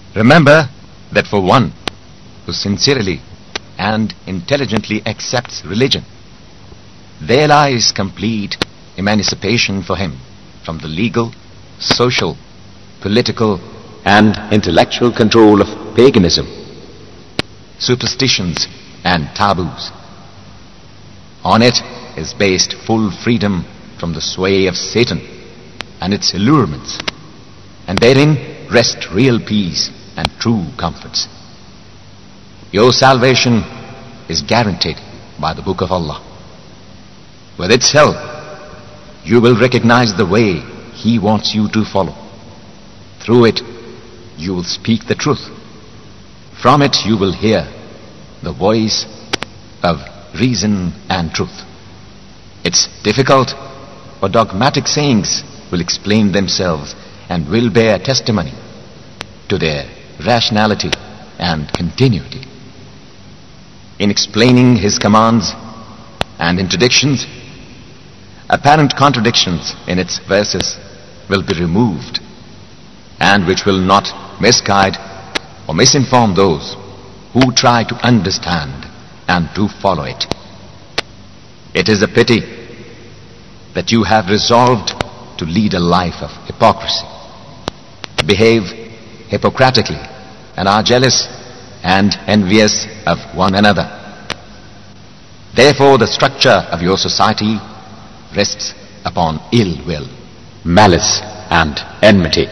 Remember that for one who sincerely and intelligently accepts religion, there lies complete emancipation for him from the legal, social, political, and intellectual control of paganism, superstitions, and taboos. On it is based full freedom from the sway of Satan and its allurements, and therein rest real peace and true comforts. Your salvation is guaranteed by the Book of Allah. With its help, you will recognize the way He wants you to follow. Through it, you will speak the truth. From it, you will hear the voice of reason and truth. It's difficult, but dogmatic sayings will explain themselves and will bear testimony to their rationality and continuity. In explaining His commands and interdictions, apparent contradictions in its verses will be removed, and which will not misguide or misinform those who try to understand and to follow it. It is a pity that you have resolved to lead a life of hypocrisy, behave hypocritically, and are jealous and envious of one another. Therefore, the structure of your society rests upon ill will, malice, and enmity.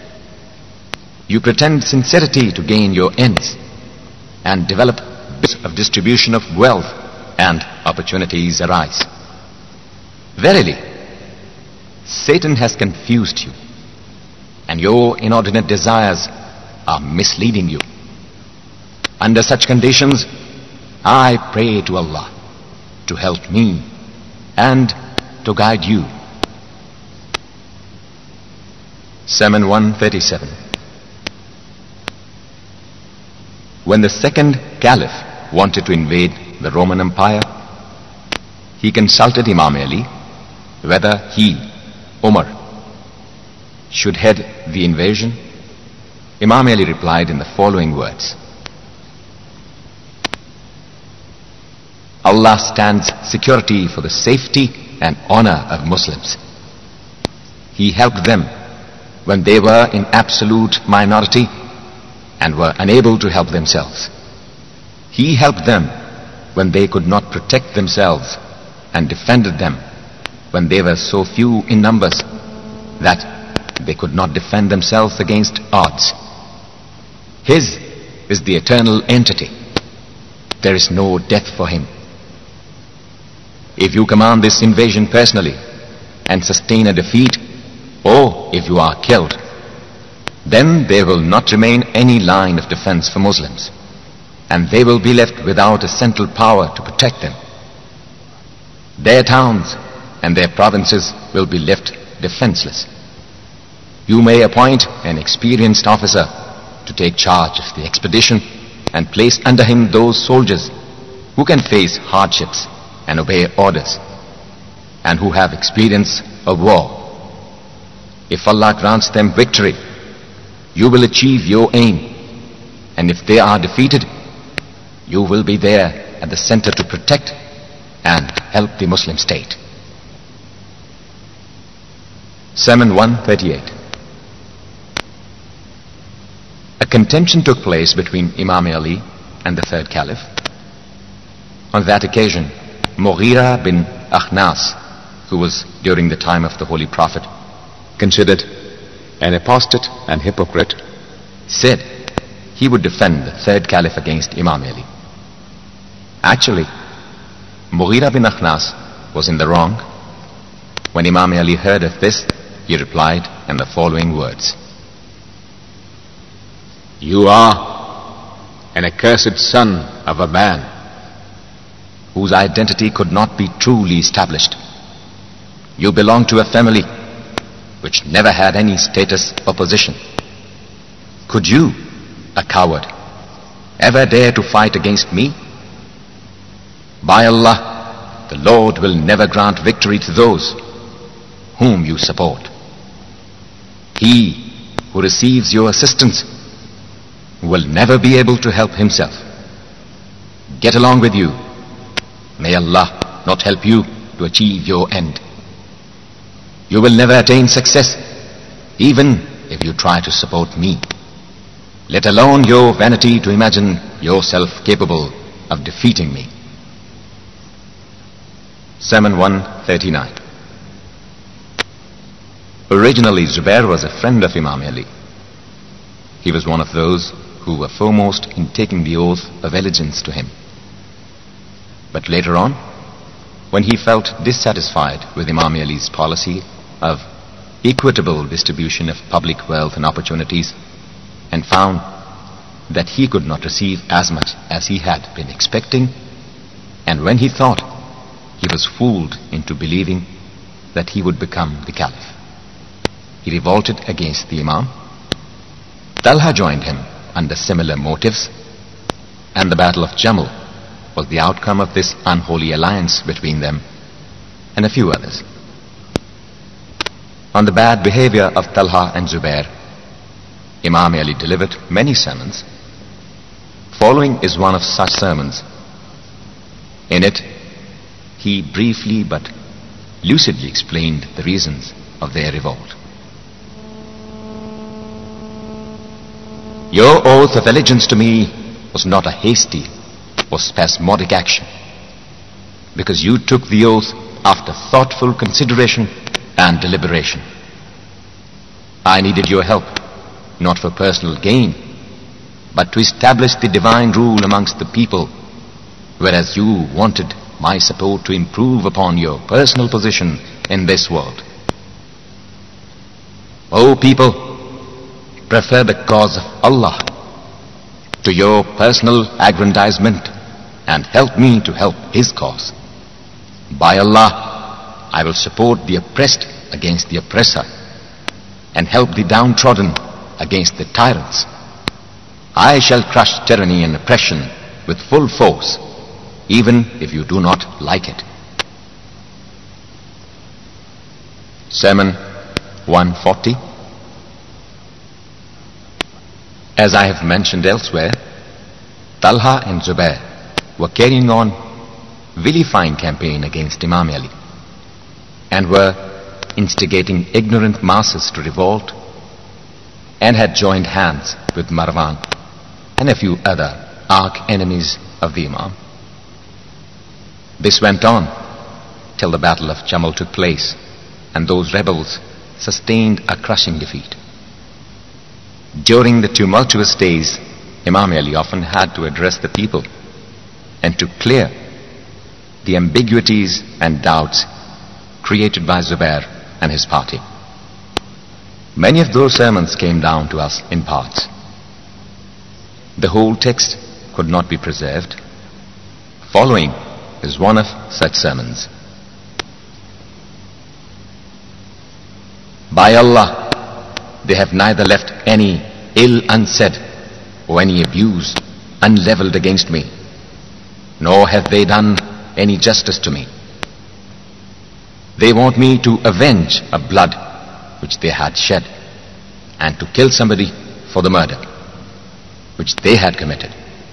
You pretend sincerity to gain your ends and develop bits of distribution of wealth, and opportunities arise. Verily, Satan has confused you, and your inordinate desires are misleading you. Under such conditions, I pray to Allah to help me and to guide you. Sermon 137. When the second caliph wanted to invade the Roman Empire, he consulted Imam Ali whether he, Umar, should head the invasion. Imam Ali replied in the following words: Allah stands security for the safety and honor of Muslims. He helped them when they were in absolute minority and were unable to help themselves. He helped them when they could not protect themselves, and defended them when they were so few in numbers that they could not defend themselves against odds. His is the eternal entity. There is no death for Him. If you command this invasion personally and sustain a defeat, or if you are killed, then there will not remain any line of defense for Muslims, and they will be left without a central power to protect them. Their towns and their provinces will be left defenseless. You may appoint an experienced officer to take charge of the expedition and place under him those soldiers who can face hardships and obey orders, and who have experience of war. If Allah grants them victory, you will achieve your aim, and if they are defeated, you will be there at the center to protect and help the Muslim state. Sermon 138. A contention took place between Imam Ali and the third caliph. On that occasion, Mughira bin Akhnas, who was during the time of the Holy Prophet considered an apostate and hypocrite, said he would defend the third caliph against Imam Ali. Actually, Mughira bin Akhnas was in the wrong. When Imam Ali heard of this, he replied in the following words: You are an accursed son of a man whose identity could not be truly established. You belong to a family which never had any status or position. Could you, a coward, ever dare to fight against me? By Allah, the Lord will never grant victory to those whom you support. He who receives your assistance will never be able to help himself. Get along with you. May Allah not help you to achieve your end. You will never attain success, even if you try to support me, let alone your vanity to imagine yourself capable of defeating me. Sermon 139. Originally, Zubair was a friend of Imam Ali. He was one of those who were foremost in taking the oath of allegiance to him. But later on, when he felt dissatisfied with Imam Ali's policy of equitable distribution of public wealth and opportunities, and found that he could not receive as much as he had been expecting, and when he thought he was fooled into believing that he would become the caliph, he revolted against the Imam. Talha joined him under similar motives, and the Battle of Jamal was the outcome of this unholy alliance between them and a few others. On the bad behavior of Talha and Zubair, Imam Ali delivered many sermons. Following is one of such sermons. In it, he briefly but lucidly explained the reasons of their revolt. Your oath of allegiance to me was not a hasty or spasmodic action, because you took the oath after thoughtful consideration and deliberation. I needed your help, not for personal gain, but to establish the divine rule amongst the people, whereas you wanted my support to improve upon your personal position in this world. O people, prefer the cause of Allah to your personal aggrandizement and help me to help His cause. By Allah, I will support the oppressed against the oppressor and help the downtrodden against the tyrants. I shall crush tyranny and oppression with full force, even if you do not like it. Sermon 140. As I have mentioned elsewhere, Talha and Zubair were carrying on vilifying campaign against Imam Ali and were instigating ignorant masses to revolt, and had joined hands with Marwan and a few other arch enemies of the Imam. This went on till the Battle of Jamal took place, and those rebels sustained a crushing defeat. During the tumultuous days, Imam Ali often had to address the people and to clear the ambiguities and doubts created by Zubair and his party. Many of those sermons came down to us in parts. The whole text could not be preserved. Following is one of such sermons. By Allah, they have neither left any ill unsaid or any abuse unleveled against me, nor have they done any justice to me. They want me to avenge a blood which they had shed, and to kill somebody for the murder which they had committed.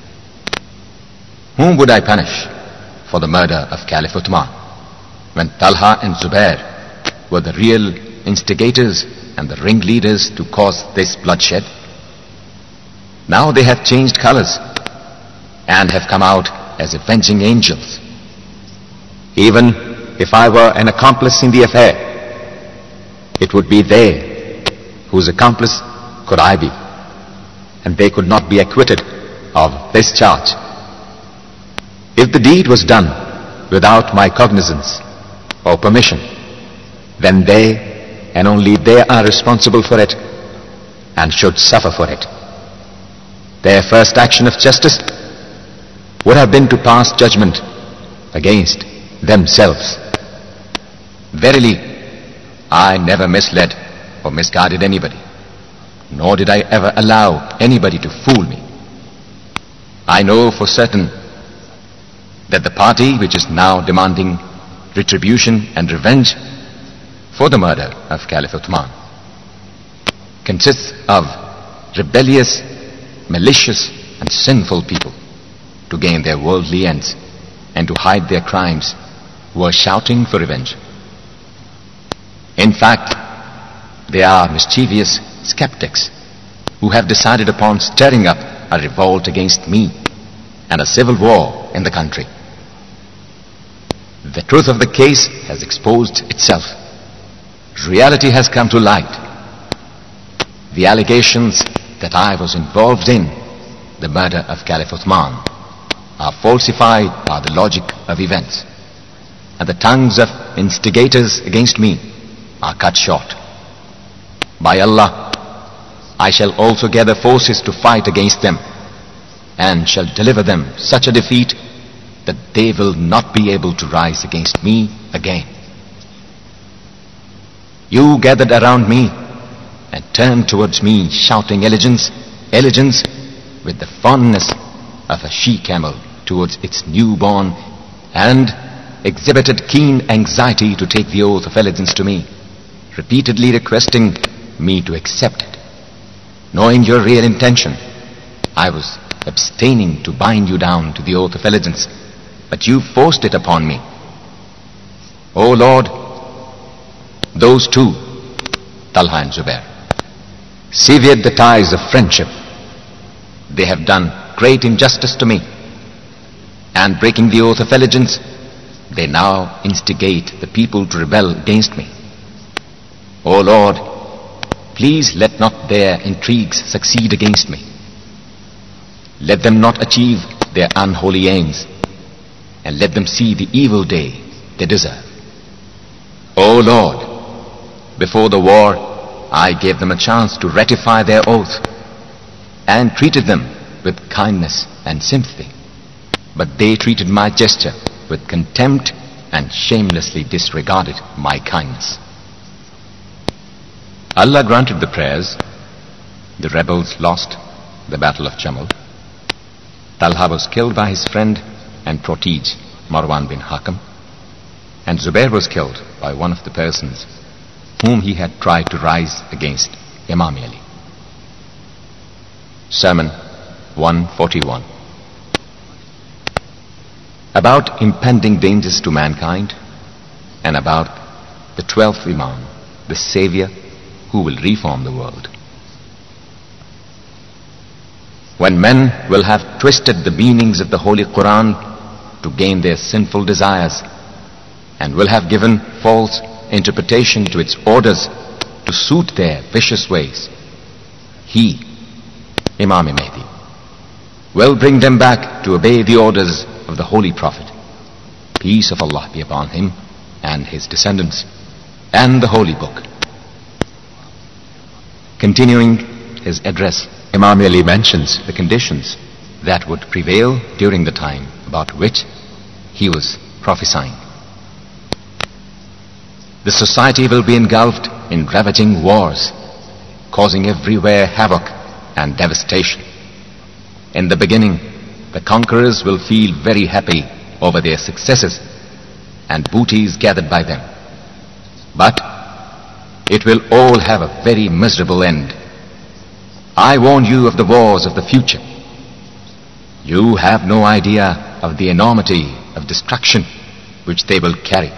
Whom would I punish for the murder of Caliph Uthman, when Talha and Zubair were the real instigators and the ringleaders to cause this bloodshed? Now they have changed colors and have come out as avenging angels. Even if I were an accomplice in the affair, it would be they whose accomplice could I be, and they could not be acquitted of this charge. If the deed was done without my cognizance or permission, then they and only they are responsible for it and should suffer for it. Their first action of justice would have been to pass judgment against themselves. Verily, I never misled or misguided anybody, nor did I ever allow anybody to fool me. I know for certain that the party which is now demanding retribution and revenge for the murder of Caliph Uthman consists of rebellious malicious and sinful people to gain their worldly ends and to hide their crimes were shouting for revenge. In fact, they are mischievous skeptics who have decided upon stirring up a revolt against me and a civil war in the country. The truth of the case has exposed itself. Reality has come to light. The allegations that I was involved in the murder of Caliph Uthman are falsified by the logic of events, and the tongues of instigators against me are cut short. By Allah, I shall also gather forces to fight against them, and shall deliver them such a defeat that they will not be able to rise against me again. You gathered around me and turned towards me shouting allegiance, allegiance, with the fondness of a she-camel towards its newborn, and exhibited keen anxiety to take the oath of allegiance to me, repeatedly requesting me to accept it. Knowing your real intention, I was abstaining to bind you down to the oath of allegiance, but you forced it upon me. O Lord, those two, Talha and Zubair, severed the ties of friendship. They have done great injustice to me, and breaking the oath of allegiance, they now instigate the people to rebel against me. O Lord, please let not their intrigues succeed against me. Let them not achieve their unholy aims, and let them see the evil day they deserve. O Lord, before the war, I gave them a chance to ratify their oath and treated them with kindness and sympathy. But they treated my gesture with contempt and shamelessly disregarded my kindness. Allah granted the prayers. The rebels lost the battle of Jamal. Talha was killed by his friend and protege, Marwan bin Hakam, and Zubair was killed by one of the persons whom he had tried to rise against Imam Ali. Sermon 141. About impending dangers to mankind, and about the 12th Imam, the Savior who will reform the world. When men will have twisted the meanings of the Holy Quran to gain their sinful desires, and will have given false interpretation to its orders to suit their vicious ways, he, Imam Mahdi, will bring them back to obey the orders of the Holy Prophet, peace of Allah be upon him and his descendants, and the Holy Book. Continuing his address, Imam Ali mentions the conditions that would prevail during the time about which he was prophesying. The society will be engulfed in ravaging wars, causing everywhere havoc and devastation. In the beginning, the conquerors will feel very happy over their successes and booties gathered by them. But it will all have a very miserable end. I warn you of the wars of the future. You have no idea of the enormity of destruction which they will carry.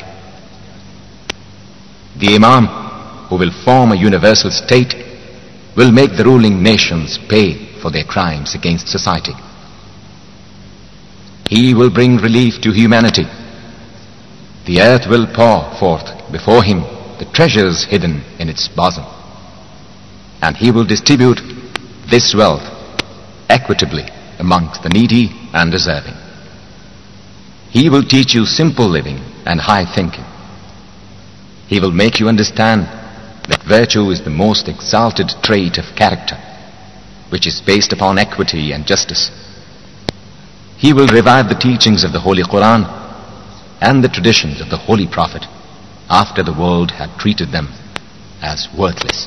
The Imam, who will form a universal state, will make the ruling nations pay for their crimes against society. He will bring relief to humanity. The earth will pour forth before him the treasures hidden in its bosom, and he will distribute this wealth equitably amongst the needy and deserving. He will teach you simple living and high thinking. He will make you understand that virtue is the most exalted trait of character, which is based upon equity and justice. He will revive the teachings of the Holy Quran and the traditions of the Holy Prophet after the world had treated them as worthless.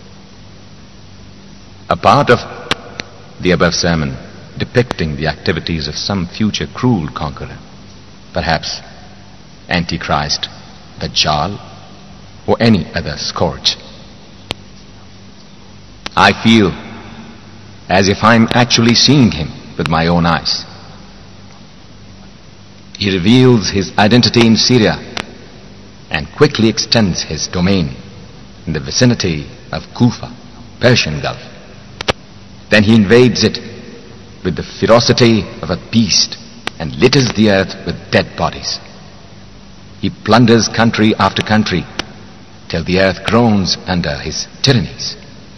A part of the above sermon depicting the activities of some future cruel conqueror, perhaps Antichrist, Dajjal, or any other scourge. I feel as if I'm actually seeing him with my own eyes. He reveals his identity in Syria and quickly extends his domain in the vicinity of Kufa, Persian Gulf. Then he invades it with the ferocity of a beast and litters the earth with dead bodies. He plunders country after country till the earth groans under his tyrannies.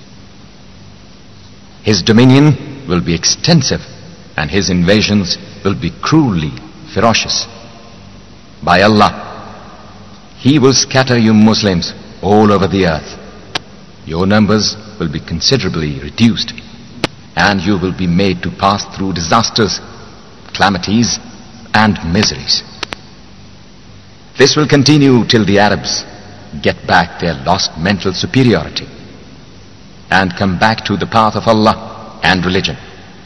His dominion will be extensive and his invasions will be cruelly ferocious. By Allah, He will scatter you Muslims all over the earth. Your numbers will be considerably reduced and you will be made to pass through disasters, calamities and miseries. This will continue till the Arabs get back their lost mental superiority and come back to the path of Allah and religion.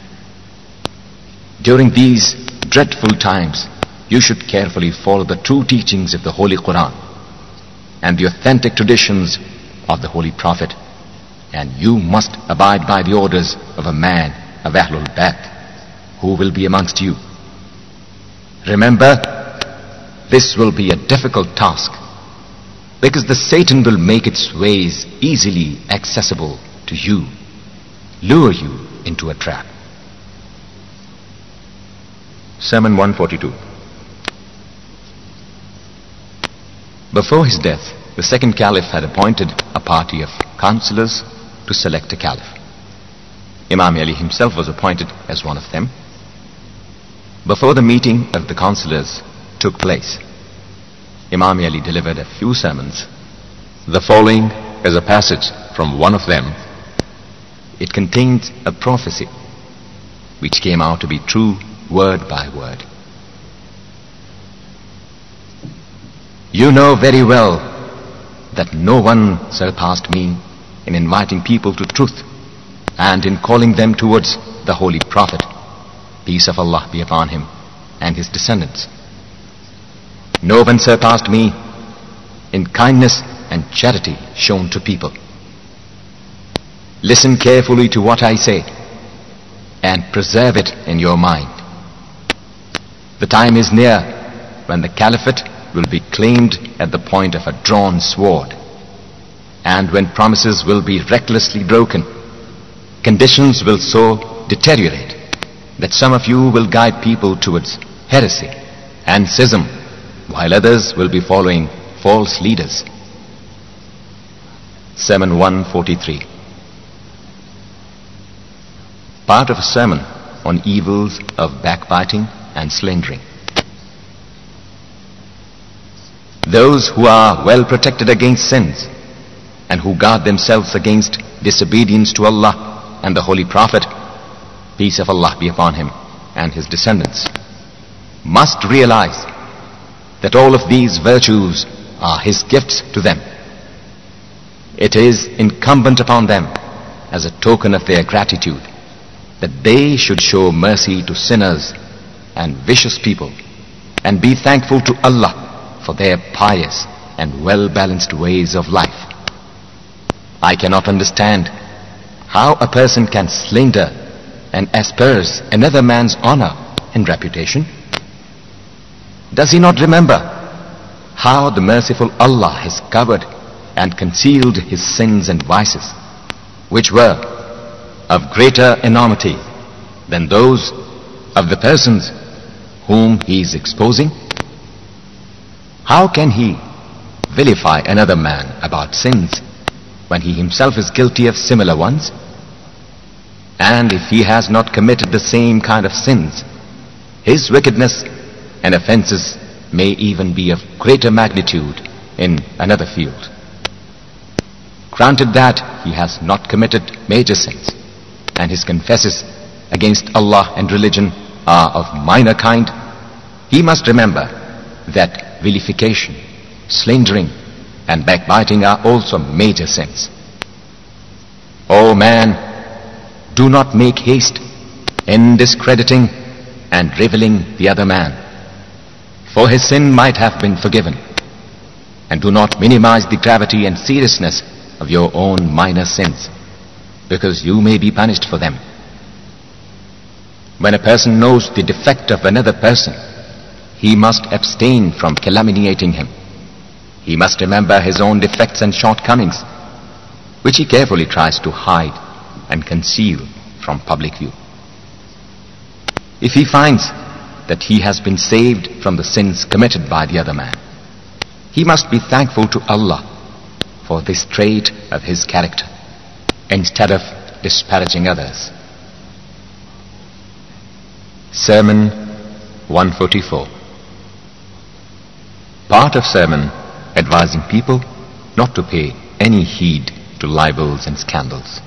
During these dreadful times, you should carefully follow the true teachings of the Holy Quran and the authentic traditions of the Holy Prophet, and you must abide by the orders of a man of Ahlul Bayt who will be amongst you. Remember, this will be a difficult task because the Satan will make its ways easily accessible to you, lure you into a trap. Sermon 142. Before his death, the second caliph had appointed a party of counselors to select a caliph. Imam Ali himself was appointed as one of them. Before the meeting of the counselors took place, Imam Ali delivered a few sermons. The following is a passage from one of them. It contains a prophecy which came out to be true word by word. You know very well that no one surpassed me in inviting people to truth and in calling them towards the Holy Prophet, peace of Allah be upon him, and his descendants. No one surpassed me in kindness and charity shown to people. Listen carefully to what I say and preserve it in your mind. The time is near when the caliphate will be claimed at the point of a drawn sword, and when promises will be recklessly broken. Conditions will so deteriorate that some of you will guide people towards heresy and schism, while others will be following false leaders. Sermon 143. Part of a sermon on evils of backbiting and slandering. Those who are well protected against sins and who guard themselves against disobedience to Allah and the Holy Prophet, peace of Allah be upon him and his descendants, must realize that all of these virtues are His gifts to them. It is incumbent upon them as a token of their gratitude that they should show mercy to sinners and vicious people and be thankful to Allah for their pious and well-balanced ways of life. I cannot understand how a person can slander and asperse another man's honor and reputation. Does he not remember how the merciful Allah has covered and concealed his sins and vices, which were of greater enormity than those of the persons whom he is exposing? How can he vilify another man about sins when he himself is guilty of similar ones? And if he has not committed the same kind of sins, his wickedness and offenses may even be of greater magnitude in another field. Granted that he has not committed major sins and his confesses against Allah and religion are of minor kind, he must remember that vilification, slandering and backbiting are also major sins. O man, do not make haste in discrediting and reviling the other man, for his sin might have been forgiven, and do not minimize the gravity and seriousness of your own minor sins, because you may be punished for them When a person knows the defect of another person, he must abstain from calumniating him. He must remember his own defects and shortcomings, which he carefully tries to hide and conceal from public view. If he finds that he has been saved from the sins committed by the other man, he must be thankful to Allah for this trait of his character, instead of disparaging others. Sermon 144. Part of sermon advising people not to pay any heed to libels and scandals.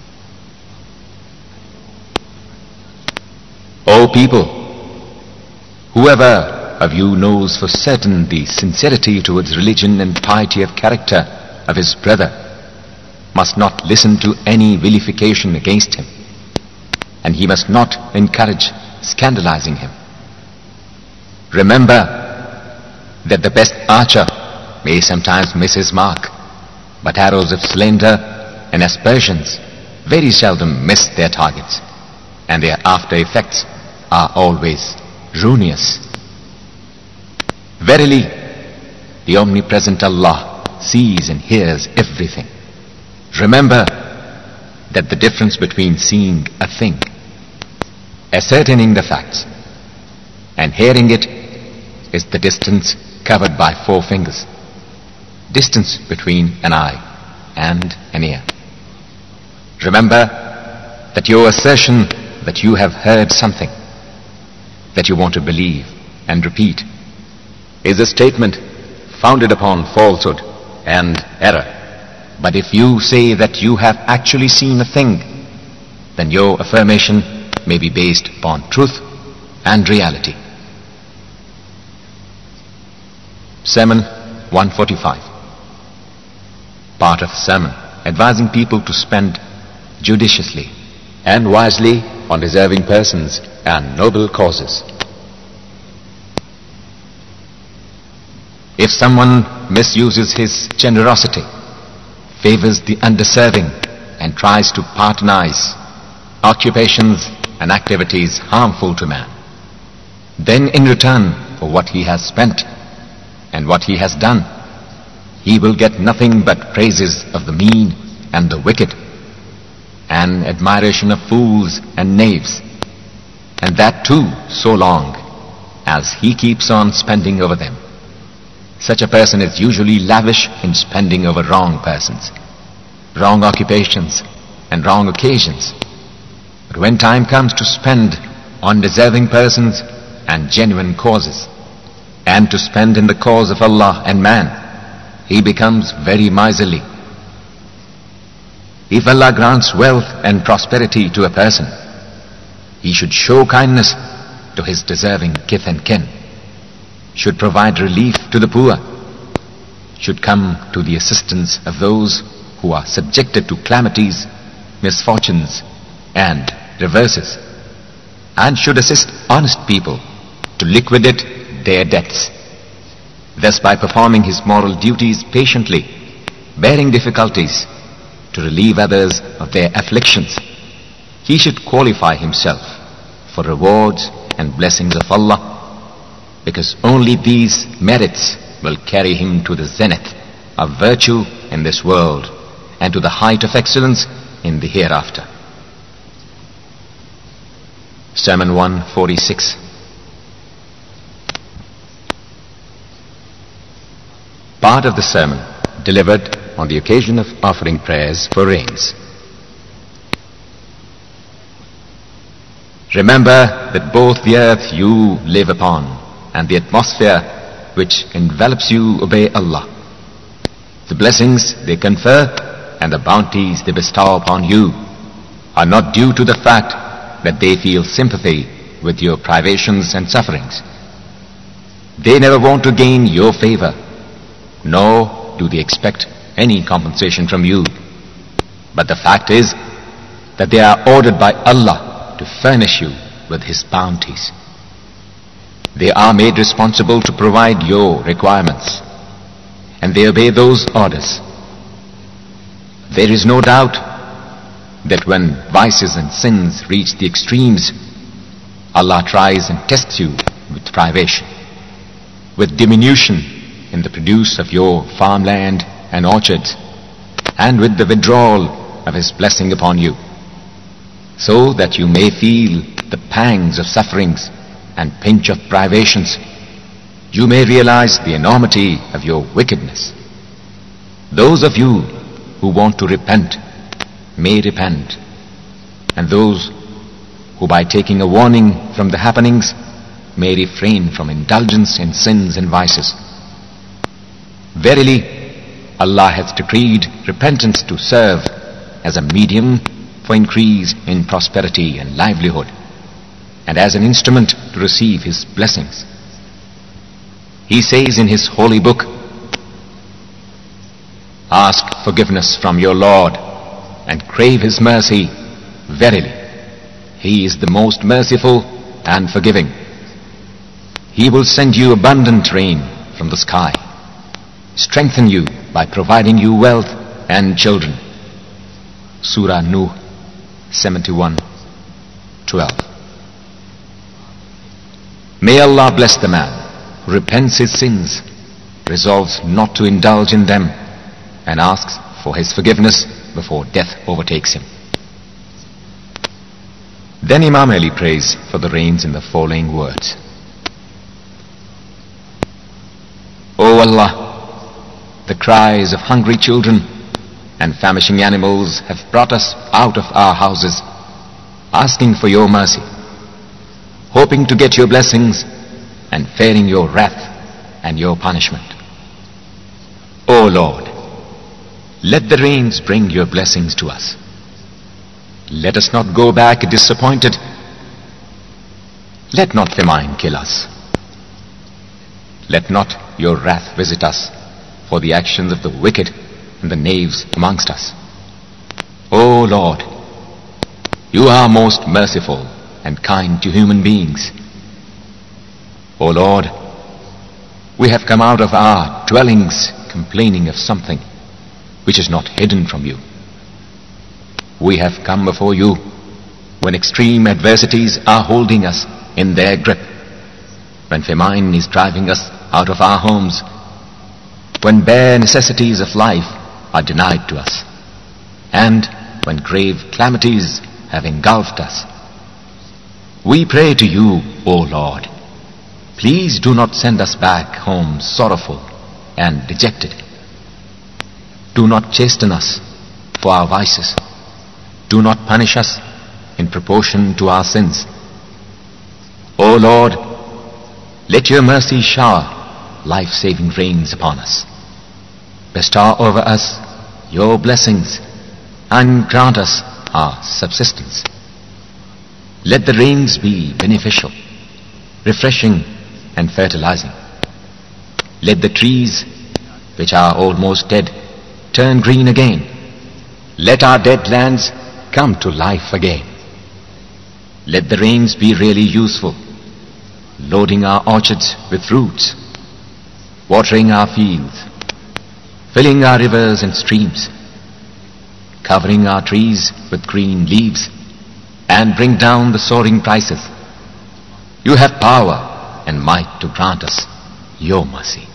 O people, whoever of you knows for certain the sincerity towards religion and piety of character of his brother must not listen to any vilification against him, and he must not encourage scandalizing him. Remember that the best archer may sometimes miss his mark, but arrows of slander and aspersions very seldom miss their targets, and their after effects are always ruinous. Verily, the omnipresent Allah sees and hears everything. Remember that the difference between seeing a thing, ascertaining the facts, and hearing it is the distance covered by 4 fingers, distance between an eye and an ear. Remember that your assertion that you have heard something that you want to believe and repeat is a statement founded upon falsehood and error. But if you say that you have actually seen a thing, then your affirmation may be based upon truth and reality. Sermon 145. Part of sermon advising people to spend judiciously and wisely on deserving persons and noble causes. If someone misuses his generosity, favors the undeserving, and tries to patronize occupations and activities harmful to man, then in return for what he has spent and what he has done, he will get nothing but praises of the mean and the wicked, and admiration of fools and knaves, and that too so long as he keeps on spending over them. Such a person is usually lavish in spending over wrong persons, wrong occupations, and wrong occasions. But when time comes to spend on deserving persons and genuine causes, and to spend in the cause of Allah and man, he becomes very miserly. If Allah grants wealth and prosperity to a person, he should show kindness to his deserving kith and kin, should provide relief to the poor, should come to the assistance of those who are subjected to calamities, misfortunes, and reverses, and should assist honest people to liquidate their debts. Thus, by performing his moral duties patiently, bearing difficulties to relieve others of their afflictions, he should qualify himself for rewards and blessings of Allah, because only these merits will carry him to the zenith of virtue in this world and to the height of excellence in the hereafter. Sermon 146. Part of the sermon delivered on the occasion of offering prayers for rains. Remember that both the earth you live upon and the atmosphere which envelops you obey Allah. The blessings they confer and the bounties they bestow upon you are not due to the fact that they feel sympathy with your privations and sufferings. They never want to gain your favor, nor do they expect any compensation from you. But the fact is that they are ordered by Allah to furnish you with His bounties. They are made responsible to provide your requirements, and they obey those orders. There is no doubt that when vices and sins reach the extremes, Allah tries and tests you with privation, with diminution in the produce of your farmland and orchards, and with the withdrawal of His blessing upon you, so that you may feel the pangs of sufferings and pinch of privations. You may realize the enormity of your wickedness. Those of you who want to repent may repent, and those who by taking a warning from the happenings may refrain from indulgence in sins and vices. Verily, Allah hath decreed repentance to serve as a medium for increase in prosperity and livelihood, and as an instrument to receive His blessings. He says in His holy book, "Ask forgiveness from your Lord and crave His mercy. Verily, He is the most merciful and forgiving. He will send you abundant rain from the sky, strengthen you by providing you wealth and children." Surah Nuh 71:12. May Allah bless the man who repents his sins, resolves not to indulge in them, and asks for his forgiveness before death overtakes him. Then Imam Ali prays for the rains in the following words: O Allah, the cries of hungry children and famishing animals have brought us out of our houses, asking for your mercy, hoping to get your blessings and fearing your wrath and your punishment. O Lord, let the rains bring your blessings to us. Let us not go back disappointed. Let not famine kill us. Let not your wrath visit us for the actions of the wicked and the knaves amongst us. O Lord, you are most merciful and kind to human beings. O Lord, we have come out of our dwellings complaining of something which is not hidden from you. We have come before you when extreme adversities are holding us in their grip, when famine is driving us out of our homes, when bare necessities of life are denied to us, and when grave calamities have engulfed us. We pray to you, O Lord, please do not send us back home sorrowful and dejected. Do not chasten us for our vices. Do not punish us in proportion to our sins. O Lord, let your mercy shower life-saving rains upon us. Bestow over us your blessings and grant us our subsistence. Let the rains be beneficial, refreshing and fertilizing. Let the trees, which are almost dead, turn green again. Let our dead lands come to life again. Let the rains be really useful, loading our orchards with fruits, watering our fields, filling our rivers and streams, covering our trees with green leaves, and bring down the soaring prices. You have power and might to grant us your mercy.